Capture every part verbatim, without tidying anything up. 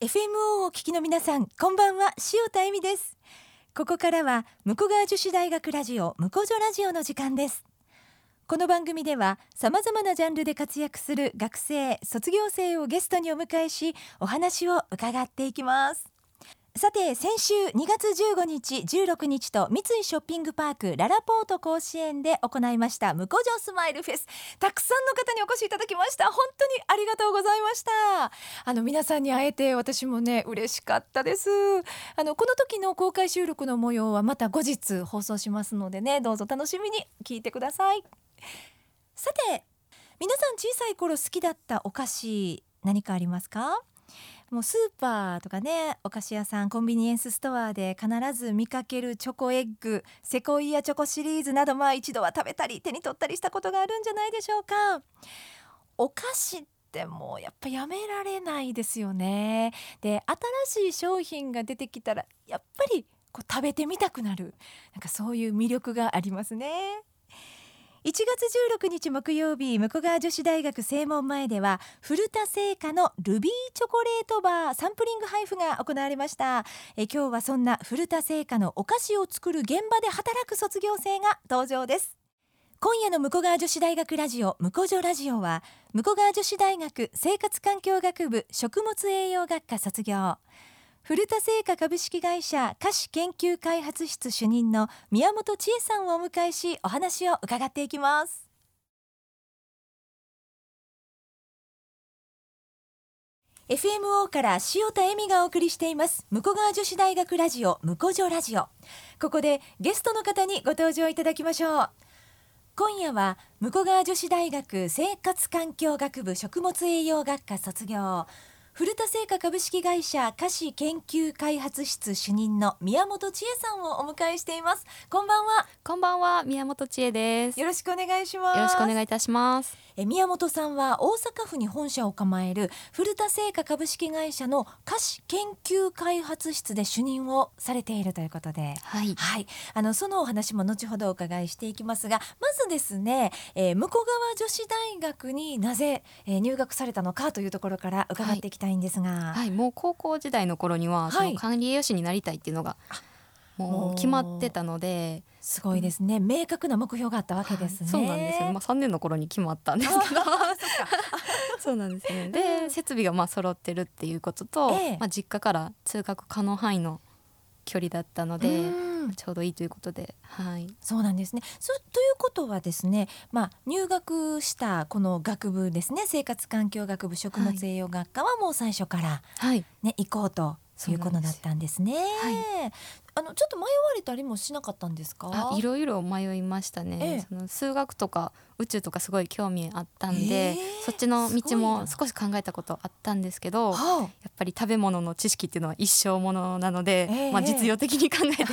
エフエムオー をお聞きの皆さん、こんばんは。塩田恵美です。ここからは武庫川女子大学ラジオ武庫女ラジオの時間です。この番組では様々なジャンルで活躍する学生卒業生をゲストにお迎えし、お話を伺っていきます。さて、先週にがつじゅうごにちじゅうろくにちと三井ショッピングパークララポート甲子園で行いました武庫女スマイルフェス、たくさんの方にお越しいただきました。本当にありがとうございました。あの皆さんに会えて私もね嬉しかったです。あのこの時の公開収録の模様はまた後日放送しますのでね、どうぞ楽しみに聞いてください。さて、皆さん小さい頃好きだったお菓子何かありますか？もうスーパーとかね、お菓子屋さん、コンビニエンスストアで必ず見かけるチョコエッグ、セコイアチョコシリーズなど、まあ一度は食べたり手に取ったりしたことがあるんじゃないでしょうか。お菓子ってもうやっぱやめられないですよね。で、新しい商品が出てきたらやっぱりこう食べてみたくなる、なんかそういう魅力がありますね。いちがつじゅうろくにち木曜日、武庫川女子大学正門前では古田製菓のルビーチョコレートバーサンプリング配布が行われました。え今日はそんな古田製菓のお菓子を作る現場で働く卒業生が登場です。今夜の武庫川女子大学ラジオ武庫女ラジオは、武庫川女子大学生活環境学部食物栄養学科卒業、古田製菓株式会社菓子研究開発室主任の宮本千恵さんをお迎えし、お話を伺っていきます。エフエムオー から塩田恵美がお送りしています武庫川女子大学ラジオ武庫女ラジオ。ここでゲストの方にご登場いただきましょう。今夜は武庫川女子大学生活環境学部食物栄養学科卒業、古田製菓株式会社菓子研究開発室主任の宮本千恵さんをお迎えしています。こんばんは。 こんばんは、宮本千恵です。 よろしくお願いします。 よろしくお願いいたします。 え宮本さんは大阪府に本社を構える古田製菓株式会社の菓子研究開発室で主任をされているということで、 はい、 はい、あのそのお話も後ほどお伺いしていきますが、まずですね、えー、武庫川女子大学になぜ、えー、入学されたのかというところから伺っていきたいんですが、 はいはい、もう高校時代の頃には、はい、その管理栄養士になりたいっていうのがもう決まってたので、 すごいですね、うん、明確な目標があったわけですね。 そうなんですよ、まあ、さんねんの頃に決まったんですけどそうなんですね。で、設備がまあ揃ってるっていうことと、ええまあ、実家から通学可能範囲の距離だったので、ちょうどいいということで、はい、 そうなんですね。そということはですね、まあ、入学したこの学部ですね、生活環境学部食物栄養学科はもう最初から、ねはい、行こうということだったんですね。はい、あのちょっと迷われたりもしなかったんですか？ あ、いろいろ迷いましたね、ええ、その数学とか宇宙とかすごい興味あったんで、えー、そっちの道も少し考えたことあったんですけど、やっぱり食べ物の知識っていうのは一生ものなので、えーまあ、実用的に考えて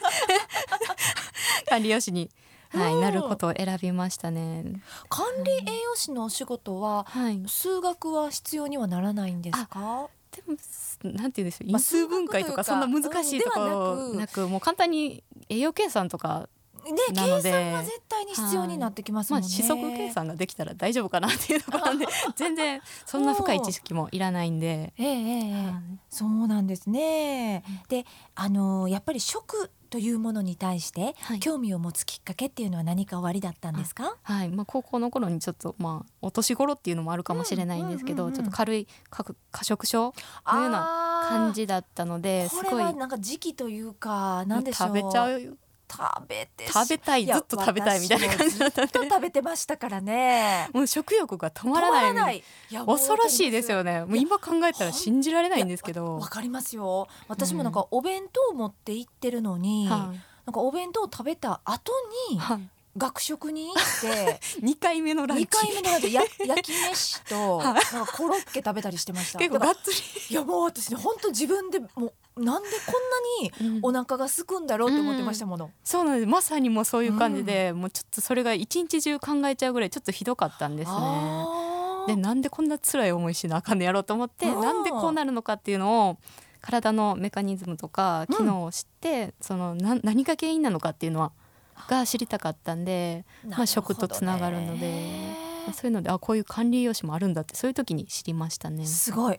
管理栄養士に、はい、なることを選びましたね。 管理栄養士のお仕事は、はい、数学は必要にはならないんですか？ でもなんていうんでしょう、因数分解とかそんな難しいところなく、もう簡単に栄養計算とかなので、 ね、計算は絶対に必要になってきますもんね。 まあ、四則計算ができたら大丈夫かなっていうところなんで全然そんな深い知識もいらないんで、 ええええ、そうなんですね。で、あのやっぱり食というものに対して興味を持つきっかけっていうのは何かおありだったんですか？ はい、まあ、高校の頃にちょっと、まあ、お年頃っていうのもあるかもしれないんですけど、うんうんうんうん、ちょっと軽い過食症のような感じだったので、 これはなんか時期というか何でしょう、 食べちゃう食べて食べたい、ずっと食べたいみたいな感じだったんで、 ずっと食べてましたからね。 もう食欲が止まらない、止まらない、いや恐ろしいですよね。もう今考えたら信じられないんですけど。 わかりますよ。私もなんかお弁当を持って行ってるのに、うん、なんかお弁当を食べた後に、はい、学食に行ってにかいめのランチにかいめのランチや焼き飯となんかコロッケ食べたりしてました。 結構がっつり。 いやもう私ね、本当自分でもうなんでこんなにお腹が空くんだろうって思ってましたもの、うんうん、 そうなんです。まさにもうそういう感じで、うん、もうちょっとそれが一日中考えちゃうぐらいちょっとひどかったんですね。で、なんでこんな辛い思いしなあかんのやろうと思って、なんでこうなるのかっていうのを体のメカニズムとか機能を知って、うん、そのな何が原因なのかっていうのはが知りたかったんで、まあ、食とつながるので、そういうので、あ、こういう管理栄養士もあるんだってそういう時に知りましたね。 すごい。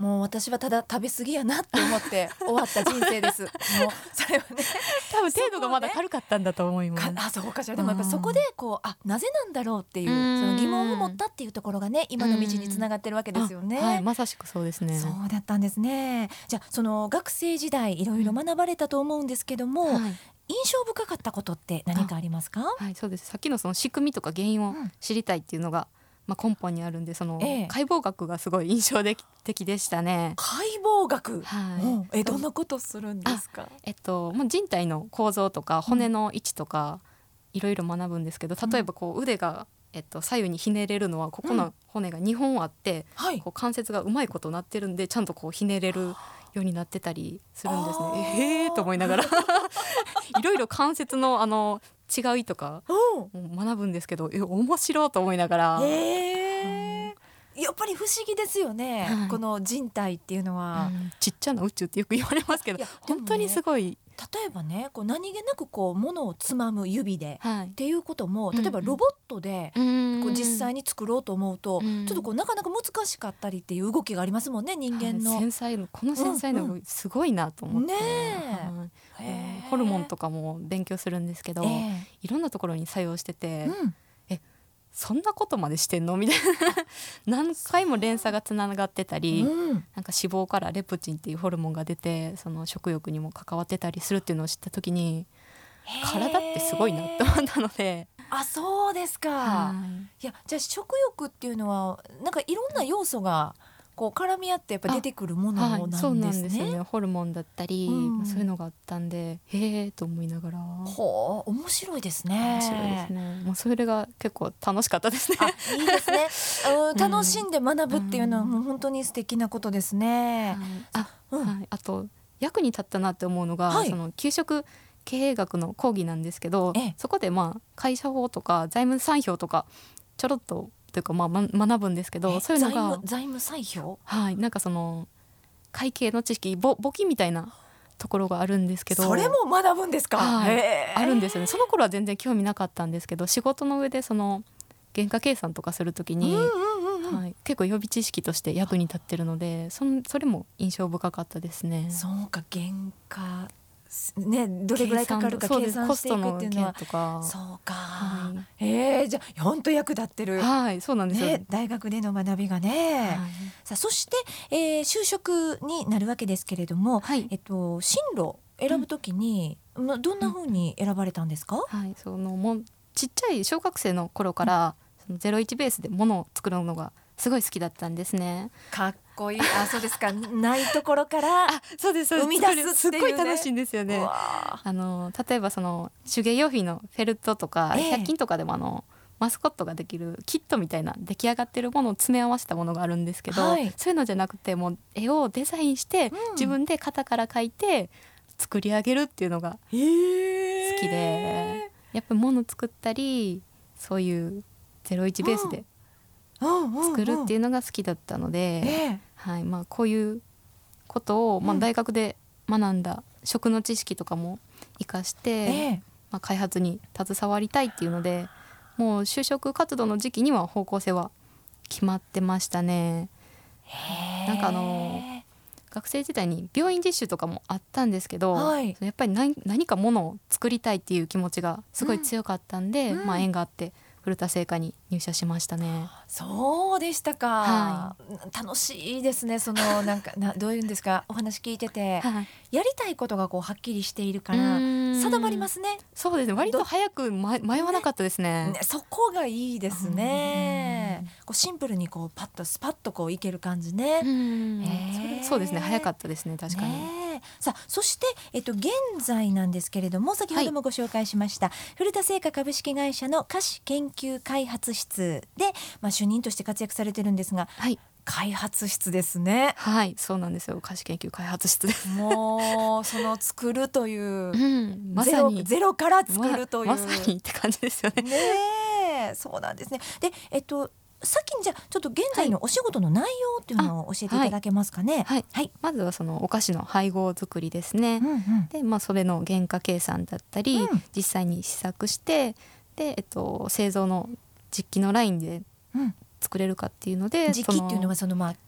もう私はただ食べ過ぎやなって思って終わった人生ですもうそれはね多分程度がまだ軽かったんだと思います。 あそうかしら。でもやっぱそこでこうあなぜなんだろうっていううんその疑問を持ったっていうところがね今の道につながってるわけですよね。 はい、まさしくそうですね。 そうだったんですね。じゃあその学生時代いろいろ学ばれたと思うんですけども、 はい、 印象深かったことって何かありますか？ はい、そうです。さっきのその仕組みとか原因を知りたいっていうのが、まあ、根本にあるんでそのええ解剖学がすごい印象的でしたね。 解剖学、 はいうんえどんなことするんですか？ えっと、まあ、人体の構造とか骨の位置とかいろいろ学ぶんですけど、例えばこう腕が、えっと、左右にひねれるのはここの骨がにほんあって、 はいこう関節がうまいことなってるんでちゃんとこうひねれるようになってたりするんですあーね。えーと思いながらいろいろ関節のあの違いとかうん学ぶんですけど、え面白いと思いながら、 へーやっぱり不思議ですよね、 はいこの人体っていうのは、 うんちっちゃな宇宙ってよく言われますけどいや本当にすごい、 例えばねこう何気なくこう物をつまむ指ではいっていうことも例えばうんうんロボットでここう実際に作ろうと思うとうんちょっとこうなかなか難しかったりっていう動きがありますもんね人間の、 はい、繊細のこの繊細な動きすごいなと思って、 ねえはいへーホルモンとかも勉強するんですけど、 ええいろんなところに作用してて、 うんそんなことまでしてんのみたいな何回も連鎖がつながってたり、 うんなんか脂肪からレプチンっていうホルモンが出てその食欲にも関わってたりするっていうのを知った時に体ってすごいなって思ったので、 あそうですか、 はいいやじゃあ食欲っていうのはなんかいろんな要素がこう絡み合ってやっぱ出てくるものは、 ないんですね、 そうなんですよね。ホルモンだったり、 うんそういうのがあったんでへえと思いながらほう面白いですね。 面白いですね。もうそれが結構楽しかったですね。 あいいですねあのん楽しんで学ぶっていうのはうんもう本当に素敵なことですね。 あ、 うんはい、あと役に立ったなって思うのが、 はいその給食経営学の講義なんですけど、 ええそこでまあ会社法とか財務産表とかちょろっとというかまあま学ぶんですけど、 えそういうのが財務、財務採票はいなんかその会計の知識ぼ簿記みたいなところがあるんですけど、 それも学ぶんですか？ はいへーあるんですよね。その頃は全然興味なかったんですけど、仕事の上でその原価計算とかするときに、 うんうんうんうんはい、結構予備知識として役に立ってるので、そんそれも印象深かったですね。 そうか原価ねどれぐらいかかるか計算していくっていうのはコストの件とか、 そうか、 はえー、じゃあ本当役立ってる、 はいそうなんですよ、 ね、大学での学びがね、 はいさあそして、えー就職になるわけですけれども、 はいえっと、進路選ぶときに、まどんな風に選ばれたんですか？ はい、そのもうちっちゃい小学生の頃から、そのゼロイチベースでものを作るのがすごい好きだったんですね。 かっこいいあそうですかないところからあそうですそうです生み出すっていうねすっごい楽しいんですよね。 うわあの例えばその手芸用品のフェルトとか、 ええひゃく均とかでもあのマスコットができるキットみたいな出来上がってるものを詰め合わせたものがあるんですけど、 はいそういうのじゃなくてもう絵をデザインして、 うん自分で型から描いて作り上げるっていうのがーへー好きで、やっぱり物作ったりそういうゼロイチベースで作るっていううのが好きだったので、 んええはいまあ、こういうことを、まあ、 うん大学で学んだ食の知識とかも生かして、 ええまあ、開発に携わりたいっていうのでもう就職活動の時期には方向性は決まってましたね。 へーなんかあの学生時代に病院実習とかもあったんですけど、 はいやっぱり何何かものを作りたいっていう気持ちがすごい強かったんで、 うんまあ、縁があって古田製菓に入社しましたね。 そうでしたか、 は楽しいですねそのなんかなどういうんですかお話聞いててはいやりたいことがこうはっきりしているから定まりますね。 そうですね割と早く迷迷わなかったですね。 ねそこがいいですね。こうシンプルにこうパッとスパッとこういける感じね。 うんへーそれそうですね早かったですね確かに。 ねえさあそして、えっと、現在なんですけれども先ほどもご紹介しました、古田製菓株式会社の菓子研究開発室で、まあ、主任として活躍されてるんですがはい開発室ですね。 はいそうなんですよ菓子研究開発室です。 もうその作るといううんまゼロさにゼロから作るという、 ま、まさにって感じですよね。 ねえそうなんですね。でえっと先にじゃあちょっと現在のお仕事の内容っていうのを教えていただけますかね。 はい、 はい。 まずはそのお菓子の配合作りですね。 うんうんで、まあ、それの原価計算だったり、 うん実際に試作してで、えっと、製造の実機のラインでうん作れるかっていうので時期っていうのははそのまああの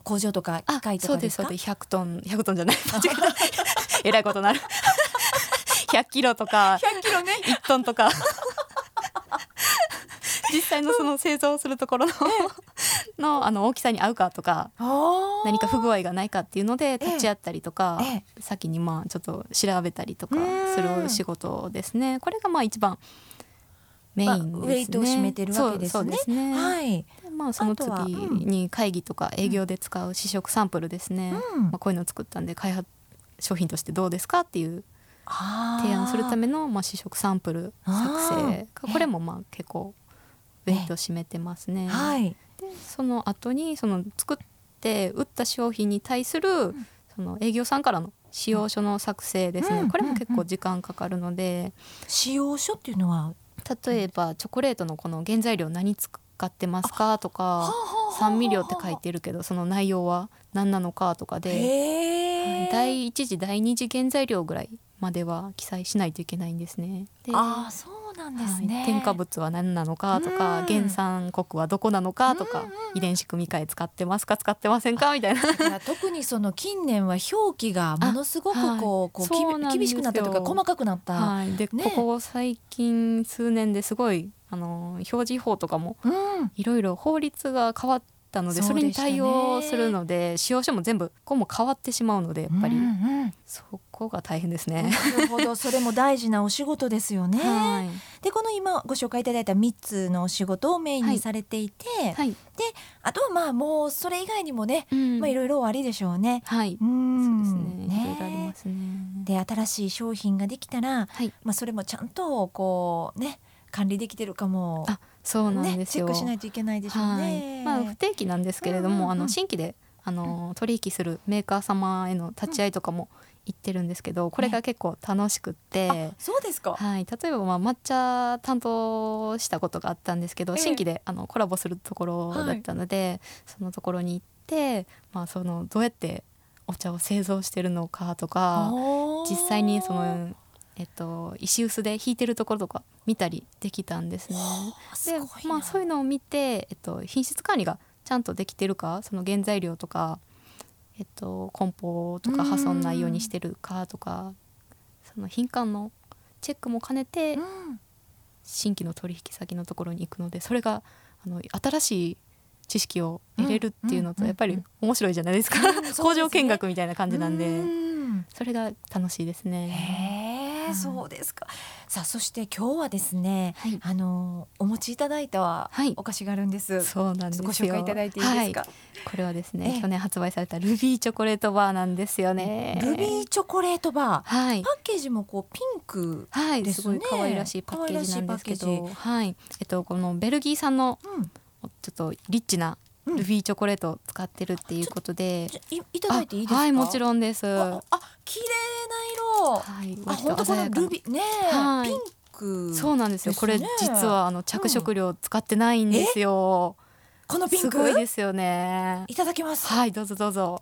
工場とか機械とかですか？ あ、そうですそうです。ひゃくトンひゃくトンじゃない間違えたえらいことなるひゃっキロとかひゃっキロねいちトンとか実際のその製造するところののあの大きさに合うかとか何か不具合がないかっていうので立ち会ったりとか、 ええ先にまあちょっと調べたりとかする仕事ですね。これがまあ一番メインですね。 まあウェイトを占めてるわけですね。 そう、そうですね。 はい。 でまあその次に会議とか営業で使う試食サンプルですね、 うんまあ、こういうのを作ったんで開発商品としてどうですかっていうあー提案するためのまあ試食サンプル作成あーこれもまあ結構ウェイトを占めてますね。 はい。 でその後にその作って売った商品に対するその営業さんからの使用書の作成ですね、 うんこれも結構時間かかるので、 使用書っていうのは例えばチョコレートのこの原材料何使ってますかとか酸味料って書いてるけどその内容は何なのかとかでへー第一次第二次原材料ぐらいまでは記載しないといけないんですね。でああそうなんですね、 はい、添加物は何なのかとか、 うん原産国はどこなのかとか、 うんうんうん遺伝子組み換え使ってますか使ってませんかみたいな。 だから特にその近年は表記がものすごくこう、こうきそうなんですよ厳しくなったとか細かくなった、 はい、で、 ねここ最近数年ですごいあの表示法とかもうん、 いろいろ法律が変わったのでそれに対応するので使用書も全部ここも変わってしまうのでやっぱり、 うんうん、 そこが大変ですね。 なるほどそれも大事なお仕事ですよね、 はいでこの今ご紹介いただいたみっつのお仕事をメインにされていて、 はいあとはまあもうそれ以外にもね、 うんまあいろいろおありでしょうね。 はい、 うんそうですねいろいろありますね。 で新しい商品ができたら、 はい、 まあ、それもちゃんとこうね管理できてるかも、 あそうなんね、 ですよ。 チェックしないといけないでしょうね。 はいまあ、不定期なんですけれども、 うんうんうんあの新規であの取引するメーカー様への立ち会いとかも行ってるんですけど、これが結構楽しくって、 あそうですか。 はい、例えばまあ抹茶担当したことがあったんですけど、 ええ新規であのコラボするところだったので、そのところに行って、まあ、そのどうやってお茶を製造してるのかとか実際にその、えっと、石臼で引いてるところとか見たりできたんですね。ですごいなまあ、そういうのを見て、えっと、品質管理がちゃんとできてるかその原材料とか、えっと、梱包とか破損ないようにしてるかとかその品管のチェックも兼ねてうん新規の取引先のところに行くのでそれがあの新しい知識を得れるっていうのとうんやっぱり面白いじゃないですか、 うんそうですね工場見学みたいな感じなんで、 うんそれが楽しいですね。 へえ、 うんそうですか。さあそして今日はですね、 はいあのお持ちいただいたはいお菓子があるんです。 そうなんですよ。 ご紹介いただいていいですか。 はい、これはですね、 ええ去年発売されたルビーチョコレートバーなんですよね。 ルビーチョコレートバー、 はいパッケージもこうピンク、 はい、 ですねすごい可愛らしいパッケージなんですけ可愛らど、はい、えっとこのベルギー産のうん、 ちょっとリッチなルビーチョコレートを使ってるっていうことで、 じゃいいただいていいですか。 あはいもちろんです。 あ、あ綺麗な色。 はい、 あ、本当このルビーね、 はいピンク。 そうなんですよ。これですね実はあの着色料使ってないんですよ。 このピンク。 すごいですよね。 いただきます。 はい、どうぞどうぞ。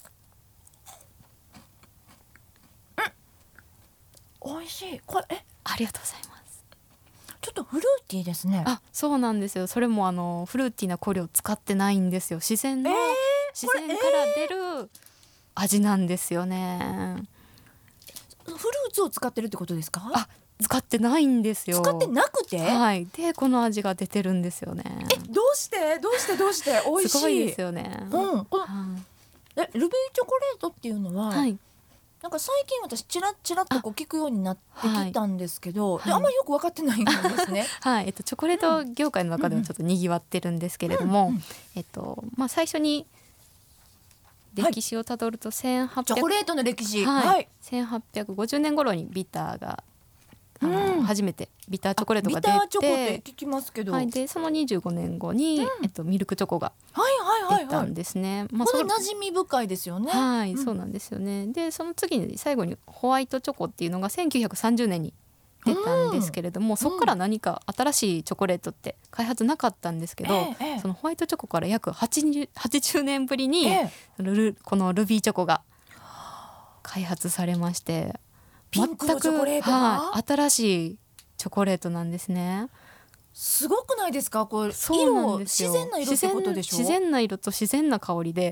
美味しい。これえありがとうございます。 ちょっとフルーティーですね。 あ、そうなんですよ。それもあのフルーティーな香料使ってないんですよ。自然の、 えー自然から出る味なんですよね。 フルーツを使ってるってことですか。 あ、使ってないんですよ。 使ってなくて。 はい。でこの味が出てるんですよね。 え、どうしてどうしてどうして美味しい。 すごいですよね。 うん。このはえルビーチョコレートっていうのは、 い。はい。 なんか最近私チラッチラッとこう聞くようになってきたんですけど、 はいであんまりよく分かってないんですね。 はい、えっと、チョコレート業界の中ではちょっとにぎわってるんですけれども、 うんうんえっとまあ、最初に歴史をたどるとせんはっぴゃく、 チョコレートの歴史。 はいはい。 せんはっぴゃくごじゅうねん頃にビターがあの、 うん初めてビターチョコレートビが出ターチョコってて、 聞きますけど。ははいい、でそのにじゅうごねんごに、 うんえっと、ミルクチョコがはいはいはい。 出たんですね。まあこれそ馴染み深いですよね。 はい、 うんそうなんですよね。でその次に最後にホワイトチョコっていうのがせんきゅうひゃくさんじゅうねんに出たんですけれども、そこから何か新しいチョコレートって開発なかったんですけど、 ええええそのホワイトチョコから約はちじゅう、はちじゅうねんぶりに、 ええルルこのルビーチョコが開発されまして、 ピンクのチョコレートが、 はい、新しいチョコレートなんですね。 すごくないですか。これそうなん色ですよ。 自然な色ってことでしょ。 自然自然な色と自然な香りで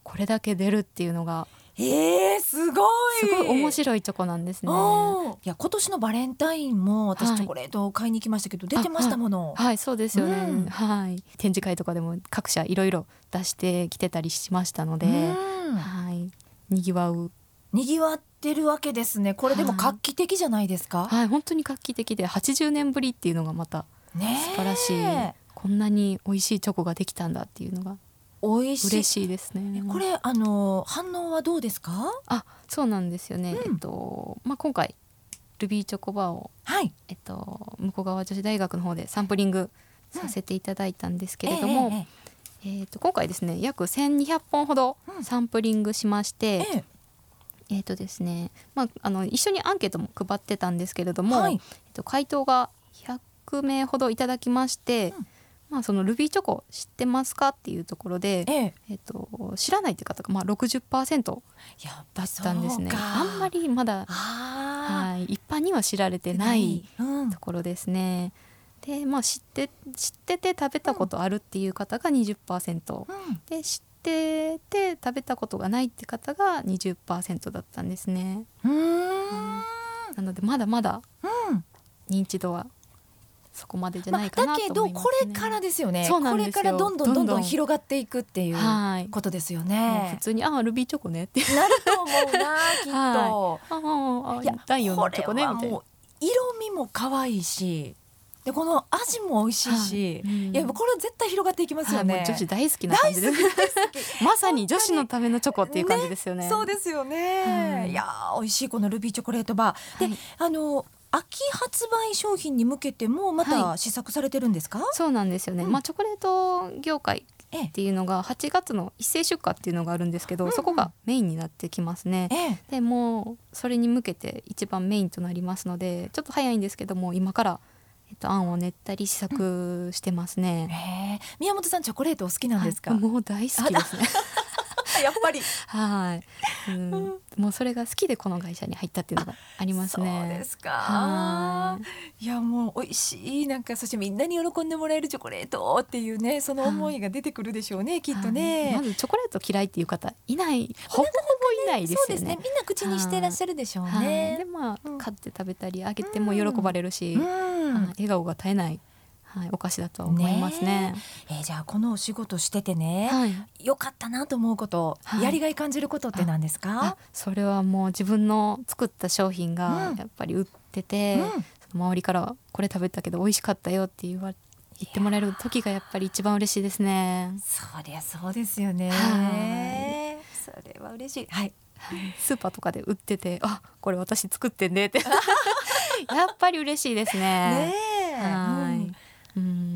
これだけ出るっていうのがえー、すごいすごい面白いチョコなんですね。 いや今年のバレンタインも私チョコレートを買いに行きましたけど、はい、出てましたもの。 はい、はい、そうですよね、うん、はい、展示会とかでも各社いろいろ出してきてたりしましたので、うん、はい、にぎわうにぎわってるわけですね。これでも画期的じゃないですか。 はい、はい、本当に画期的ではちじゅうねんぶりっていうのがまた素晴らしい、こんなに美味しいチョコができたんだっていうのが美味しい嬉しいですね。 これあの反応はどうですか？ あ、そうなんですよね、うん、えっとまあ、今回ルビーチョコバーを、 はい、 えっと、向川女子大学の方でサンプリングさせていただいたんですけれども、うんええええー、と今回ですね約せんにひゃっぽんほどサンプリングしまして、うんえええーとですねまあ、あの一緒にアンケートも配ってたんですけれども、はい、えっと、回答がひゃくめいほどいただきまして、うんまあ、そのルビーチョコ知ってますかっていうところで、えええっと、知らないという方がまあ ろくじゅっパーセント だったんですね。あんまりまだ、はい、一般には知られてないところですね。で、まあ、知って、知ってて食べたことあるっていう方が にじゅっパーセント、うん、で知ってて食べたことがないって方が にじゅっパーセント だったんですね。うーん、うん、なのでまだまだ認知度はそこまでじゃないかなと思いますね。まあ、だけどこれからですよね。これからどんどんどんどん広がっていくっていうことですよね。 普通にあルビーチョコねってなると思うなきっと、 はい、ああだいよんのチョコねみたいな。 色味も可愛いしでこの味も美味しいし、はい、うん、いやこれ絶対広がっていきますよね。 はい、もう女子大好きな感じですまさに女子のためのチョコっていう感じですよ ね, ねそうですよね、はい、いや美味しいこのルビーチョコレートバーで、はい、あの秋発売商品に向けてもまた試作されてるんですか？はい、 そうなんですよね、うん、まあ、チョコレート業界っていうのがはちがつの一斉出荷っていうのがあるんですけど、うんうん、そこがメインになってきますね、ええ、でもうそれに向けて一番メインとなりますのでちょっと早いんですけども今からえっと、あんを練ったり試作してますね、 うん、宮本さんチョコレートお好きなんですか？ もう大好きですねやっぱりはい、うん、もうそれが好きでこの会社に入ったっていうのがありますね。 そうですか。はいいやもう美味しいなんかそしてみんなに喜んでもらえるチョコレートっていうねその思いが出てくるでしょうねきっとね。 まずチョコレート嫌いっていう方いないほぼほぼいないですよね。 そうですねみんな口にしてらっしゃるでしょうね。 でまあ、うん、買って食べたりあげても喜ばれるし、うんうん、笑顔が絶えないはい、お菓子だと思いますね。 えー、じゃあこのお仕事しててね、はい、よかったなと思うこと、はい、やりがい感じることって何ですか？ あそれはもう自分の作った商品がやっぱり売ってて、うん、周りからこれ食べたけど美味しかったよって言わ言ってもらえる時がやっぱり一番嬉しいですね。 そりゃそうですよね。 はいそれは嬉しい、はい、 スーパーとかで売っててあこれ私作ってんねってやっぱり嬉しいですね。 ねえ、 はい、うんうん、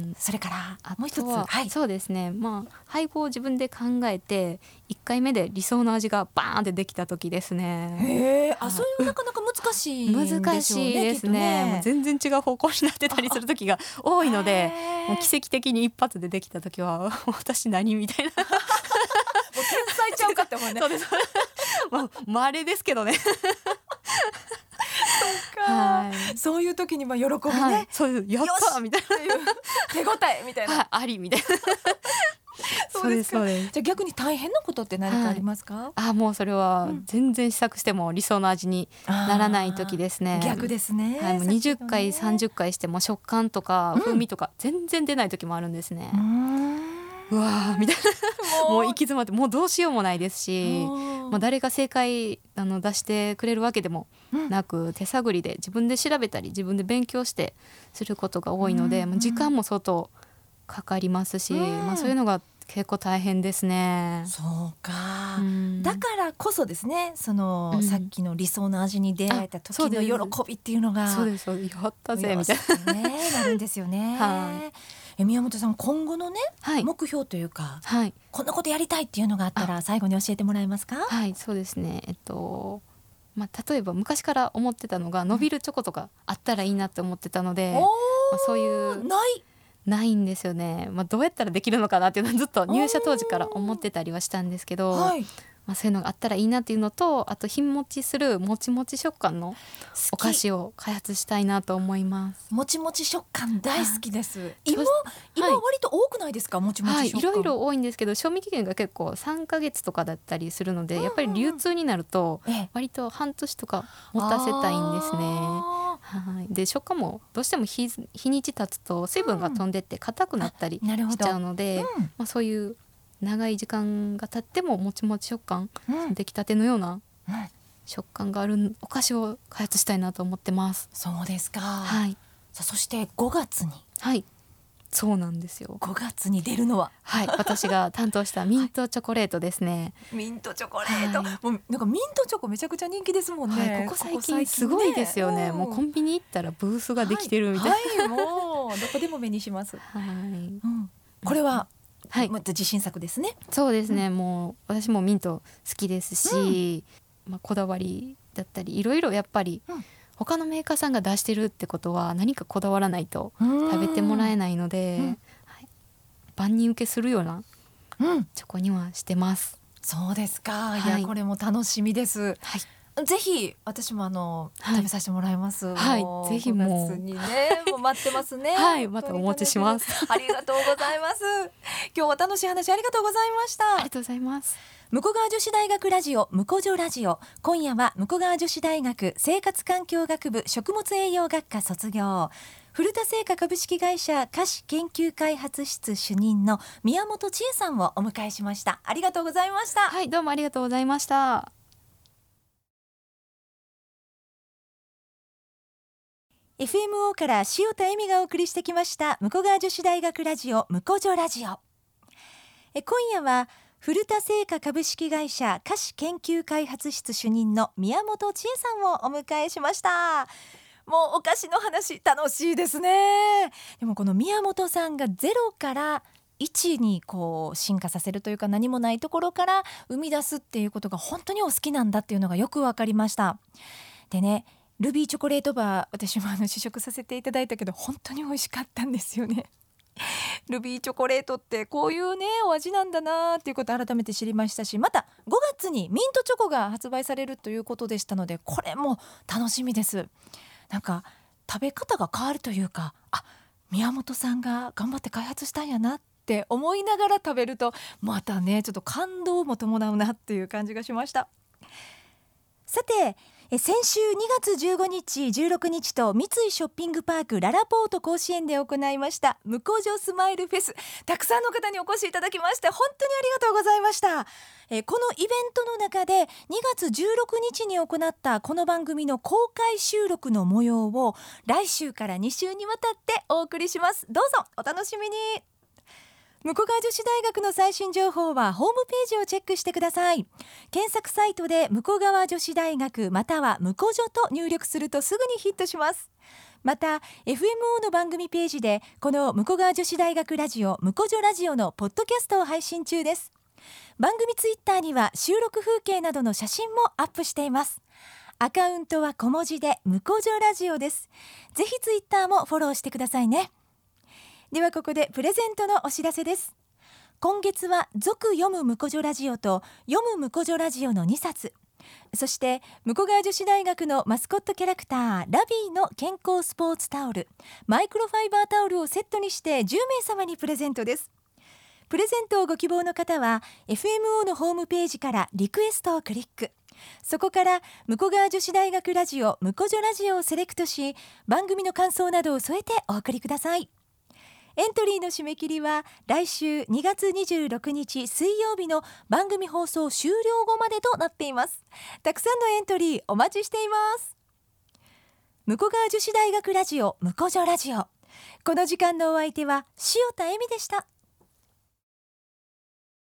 それからもう一つ、はい、 そうですね、まあ、配合を自分で考えていっかいめで理想の味がバーンってできた時ですね。 へー、あ、そういうなかなか難しいんでしょうね。 難しいですね、もう全然違う方向になってたりする時が多いのでもう奇跡的に一発でできた時は私何みたいなもう天才ちゃうかって思うね。 そうですもう稀ですけどねそうか、はい、そういう時にまあ喜びね、はい、 そうやったみたいな手応えみたいな、 はい、ありみたいなそうですか。じゃあ逆に大変なことって何かありますか？はい、 あもうそれは全然試作しても理想の味にならない時ですね。 逆ですね、 はい、もうにじゅっかいさんじゅっかいしても食感とか風味とか全然出ない時もあるんですね。うん、うわーみたいなもう行き詰まってもうどうしようもないですしもう誰が正解あの出してくれるわけでもなく、うん、手探りで自分で調べたり自分で勉強してすることが多いので、うん、もう時間も相当かかりますし、うんまあ、そういうのが結構大変ですね。 そうか、うん、だからこそですねその、うん、さっきの理想の味に出会えた時の喜びっていうのがそうですそうですやったぜみたいな、ね、なるんですよね。はいえ宮本さん今後のね、はい、目標というか、はい、こんなことやりたいっていうのがあったら最後に教えてもらえますか？ はいそうですねえっとまあ、例えば昔から思ってたのが伸びるチョコとかあったらいいなって思ってたので、うんまあ、そういうないないんですよね、まあ、どうやったらできるのかなっていうのはずっと入社当時から思ってたりはしたんですけど、はいまあ、そういうのがあったらいいなっていうのと、あと日持ちするもちもち食感のお菓子を開発したいなと思います。 もちもち食感大好きです、はい、今、 はい、 今割と多くないですか、もちもち食感。 はい、いろいろ多いんですけど、賞味期限が結構さんかげつとかだったりするので、うんうん、やっぱり流通になると割と半年とか持たせたいんですね。はい、で食感もどうしても 日, 日にち経つと水分が飛んでって硬くなったりしちゃうので、うん、まあ、そういう長い時間が経ってももちもち食感、うん、出来たてのような食感があるお菓子を開発したいなと思ってます。 そうですか、 はい、 さあそしてごがつに、 はい、そうなんですよ。 ごがつに出るのは、 はい、私が担当したミントチョコレートですね。 はい、ミントチョコレート、はい、もうなんかミントチョコめちゃくちゃ人気ですもんね、 はい、ここ最近すごいですよね。もうコンビニ行ったらブースができてるみたいな、 はいはい、もうどこでも目にします、はい、うん、これははい、また自信作ですね。 そうですね、うん、もう私もミント好きですし、うん、まあ、こだわりだったりいろいろやっぱり、うん、他のメーカーさんが出してるってことは何かこだわらないと食べてもらえないので、うん、はい、万人受けするようなチョコにはしてます。 そうですか、はい、いやこれも楽しみです、はい、ぜひ私もあの、はい、食べさせてもらいます。 はい、ぜひもう、 にね、もう待ってますね。 はい、またお持ちします。 ありがとうございます。今日は楽しい話ありがとうございました。 ありがとうございます。 武庫川女子大学ラジオ武庫女ラジオ、今夜は武庫川女子大学生活環境学部食物栄養学科卒業、古田製菓株式会社菓子研究開発室主任の宮本千恵さんをお迎えしました。ありがとうございました。 はい、どうもありがとうございました。 エフエムオー から塩田恵美がお送りしてきました武庫川女子大学ラジオ武庫女ラジオ。え今夜は古田製菓株式会社菓子研究開発室主任の宮本千恵さんをお迎えしました。もうお菓子の話楽しいですね。でもこの宮本さんがゼロからいちにこう進化させるというか、何もないところから生み出すっていうことが本当にお好きなんだっていうのがよく分かりました。でね、ルビーチョコレートバー、私もあの試食させていただいたけど本当に美味しかったんですよね。ルビーチョコレートってこういうねお味なんだなっていうことを改めて知りましたし、またごがつにミントチョコが発売されるということでしたので、これも楽しみです。なんか食べ方が変わるというか、あ、宮本さんが頑張って開発したんやなって思いながら食べるとまたねちょっと感動も伴うなっていう感じがしました。さて、え先週にがつじゅうごにちじゅうろくにちと三井ショッピングパークララポート甲子園で行いました武庫女スマイルフェス、たくさんの方にお越しいただきまして本当にありがとうございました。えこのイベントの中でにがつじゅうろくにちに行ったこの番組の公開収録の模様を来週からにしゅうにわたってお送りします。どうぞお楽しみに。武庫川女子大学の最新情報はホームページをチェックしてください。検索サイトで武庫川女子大学または武庫女と入力するとすぐにヒットします。また エフエムオー の番組ページでこの武庫川女子大学ラジオ武庫女ラジオのポッドキャストを配信中です。番組ツイッターには収録風景などの写真もアップしています。アカウントは小文字で武庫女ラジオです。ぜひツイッターもフォローしてくださいね。ではここでプレゼントのお知らせです。今月は続読む武庫女ラジオと読む武庫女ラジオのにさつ、そして武庫川女子大学のマスコットキャラクターラビーの健康スポーツタオル、マイクロファイバータオルをセットにしてじゅうめいさまにプレゼントです。プレゼントをご希望の方は エフエムオー のホームページからリクエストをクリック、そこから武庫川女子大学ラジオ武庫女ラジオをセレクトし、番組の感想などを添えてお送りください。エントリーの締め切りは来週にがつにじゅうろくにち水曜日の番組放送終了後までとなっています。たくさんのエントリーお待ちしています。武庫川女子大学ラジオ武庫女ラジオ、この時間のお相手は塩田恵美でした。